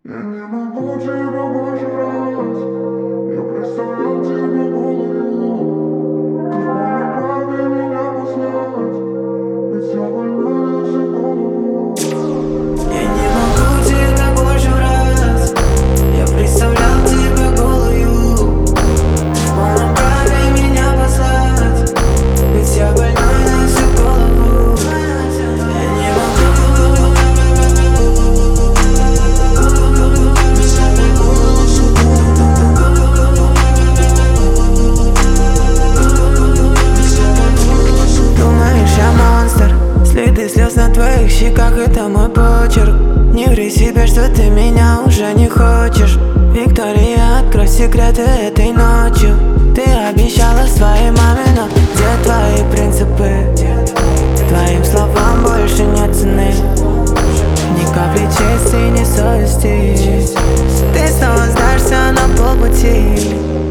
Я не могу тебя больше раз. Я представлял тебе голову. Ты вправе меня послать, ведь я больной на всю голову. Я не могу тебя больше раз. Я представлял тебя голую. Ты вправе меня послать, ведь я больной на всю голову. Я не могу. Следы слез на твоих щеках — это мой почерк. Не ври себе, что ты меня уже не хочешь. Виктория, открой секреты этой ночью. Ты обещала своей маме, но где твои принципы? Твоим словам больше нет цены. Ни капли чести, ни совести. Ты снова сдашься на полпути.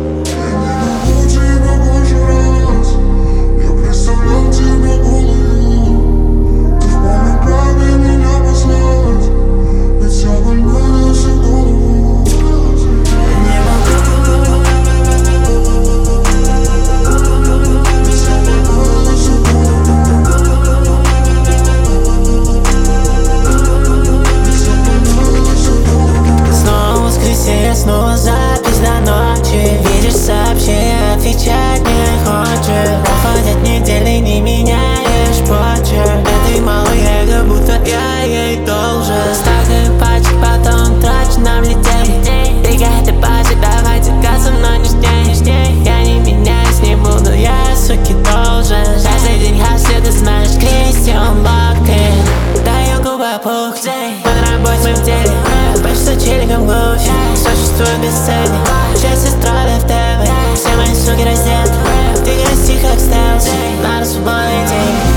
Снова запись до ночи. Видишь сообщения, отвечать не хочешь. Проходят недели, не меняешь почерк. Этой малой эго, будто я ей должен. Стакаю пачек, потом трачу нам лететь. Бегай ты базе, давай тягаться, но не ждей. Я не меняюсь, не буду, я суки должен. Каждый день хаслю, ты знаешь, Кристиан Локин. Даю губы опухнуть, под работой мы в деле. Почти челиком глушь. Существую без цели. Часть строили в ТВ. Все мои суки раздеты. Ты гости как стелс. Надо свободный день.